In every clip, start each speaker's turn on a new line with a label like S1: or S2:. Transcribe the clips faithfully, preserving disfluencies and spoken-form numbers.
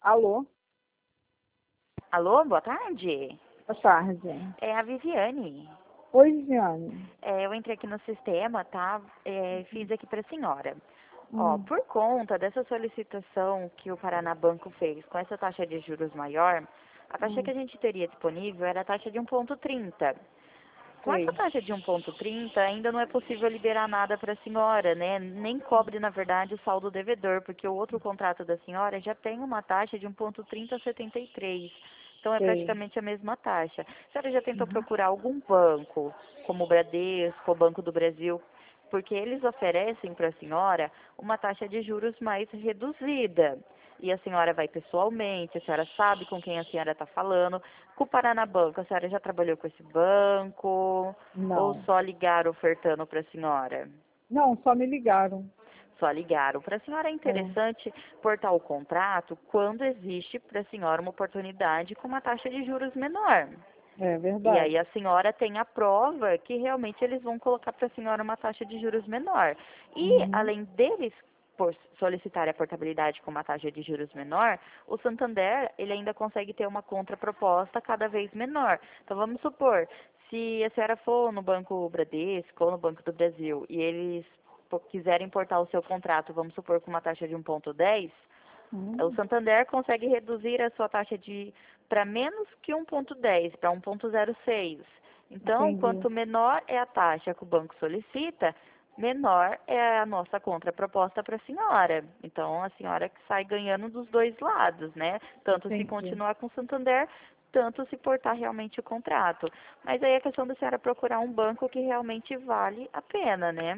S1: Alô?
S2: Alô, boa tarde.
S1: Boa tarde.
S2: É a Viviane.
S1: Oi, Viviane.
S2: É, eu entrei aqui no sistema, tá? É, fiz aqui para a senhora. Ó,
S1: Hum,
S2: por conta dessa solicitação que o Paranabanco fez com essa taxa de juros maior, a taxa que
S1: hum,
S2: a gente teria disponível era a taxa de um ponto trinta. Com essa
S1: sei.
S2: taxa de um ponto trinta, ainda não é possível liberar nada para a senhora, né? Nem cobre, na verdade, o saldo devedor, porque o outro contrato da senhora já tem uma taxa de um ponto trinta setenta e três. Então, é
S1: Sei.
S2: praticamente a mesma taxa. A senhora já tentou
S1: Uhum.
S2: procurar algum banco, como o Bradesco, o Banco do Brasil, porque eles oferecem para a senhora uma taxa de juros mais reduzida. E a senhora vai pessoalmente, a senhora sabe com quem a senhora está falando. Com o Paranabanco, a senhora já trabalhou com esse banco? Ou
S1: Não.
S2: só ligaram ofertando para a senhora?
S1: Não, só me ligaram.
S2: Só ligaram. Para a senhora é
S1: É,
S2: interessante portar o contrato quando existe para a senhora uma oportunidade com uma taxa de juros menor.
S1: é
S2: E aí
S1: verdade.
S2: a senhora tem a prova que realmente eles vão colocar para a senhora uma taxa de juros menor. E
S1: Uhum.
S2: além deles por solicitar a portabilidade com uma taxa de juros menor, o Santander ele ainda consegue ter uma contraproposta cada vez menor. Então vamos supor, se a senhora for no Banco Bradesco ou no Banco do Brasil e eles po- quiserem importar o seu contrato, vamos supor com uma taxa de um ponto dez, o
S1: Uhum.
S2: Santander consegue reduzir a sua taxa de para menos que um ponto dez, para um ponto zero seis. Então,
S1: Entendi.
S2: quanto menor é a taxa que o banco solicita, menor é a nossa contraproposta para a senhora. Então, a senhora que sai ganhando dos dois lados, né? Tanto se
S1: Entendi.
S2: continuar com o Santander, tanto se portar realmente o contrato. Mas aí é questão da senhora procurar um banco que realmente vale a pena, né?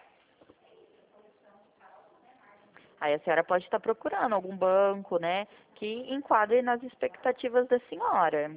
S2: Aí a senhora pode estar procurando algum banco, né, que enquadre nas expectativas da senhora.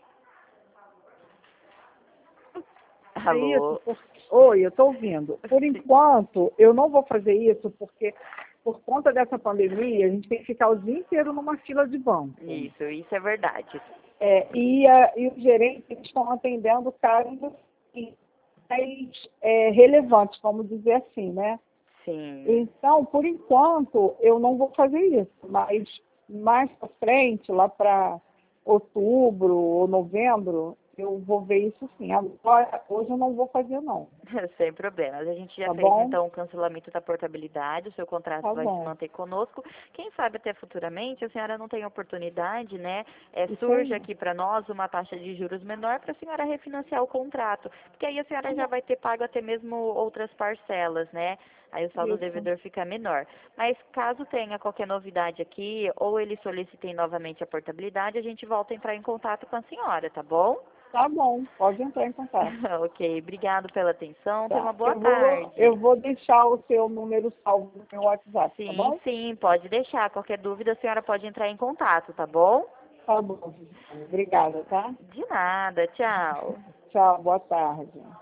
S1: É isso,
S2: Alô?
S1: por... Oi, eu estou ouvindo. Por
S2: Sim.
S1: enquanto, eu não vou fazer isso porque, por conta dessa pandemia, a gente tem que ficar o dia inteiro numa fila de banco.
S2: Isso, isso é verdade.
S1: É, e, a, e os gerentes eles estão atendendo casos assim, mais é, relevantes, vamos dizer assim, né?
S2: Sim.
S1: Então, por enquanto, eu não vou fazer isso, mas mais para frente, lá para outubro ou novembro, eu vou ver isso sim. Agora, hoje eu não vou fazer não,
S2: Sem problemas. A gente já
S1: tá
S2: fez
S1: bom?
S2: então o cancelamento da portabilidade, o seu contrato
S1: Tá
S2: vai se
S1: bom.
S2: manter conosco. Quem sabe até futuramente a senhora não tem oportunidade, né? É,
S1: Isso
S2: surge
S1: aí.
S2: aqui para nós uma taxa de juros menor para a senhora refinanciar o contrato. Porque aí a
S1: Tá
S2: senhora já
S1: bom.
S2: vai ter pago até mesmo outras parcelas, né? Aí o saldo
S1: Isso.
S2: devedor fica menor. Mas caso tenha qualquer novidade aqui, ou eles solicitem novamente a portabilidade, a gente volta a entrar em contato com a senhora, tá bom?
S1: Tá bom, pode entrar em contato.
S2: Ok, obrigado pela atenção. Tenha uma
S1: Tá.
S2: boa
S1: Eu vou, eu
S2: tarde.
S1: vou deixar o seu número salvo no meu WhatsApp, tá
S2: Sim,
S1: bom?
S2: sim, pode deixar. Qualquer dúvida, a senhora pode entrar em contato, tá bom?
S1: Tá bom. Obrigada, tá?
S2: De nada, tchau.
S1: Tchau, boa tarde.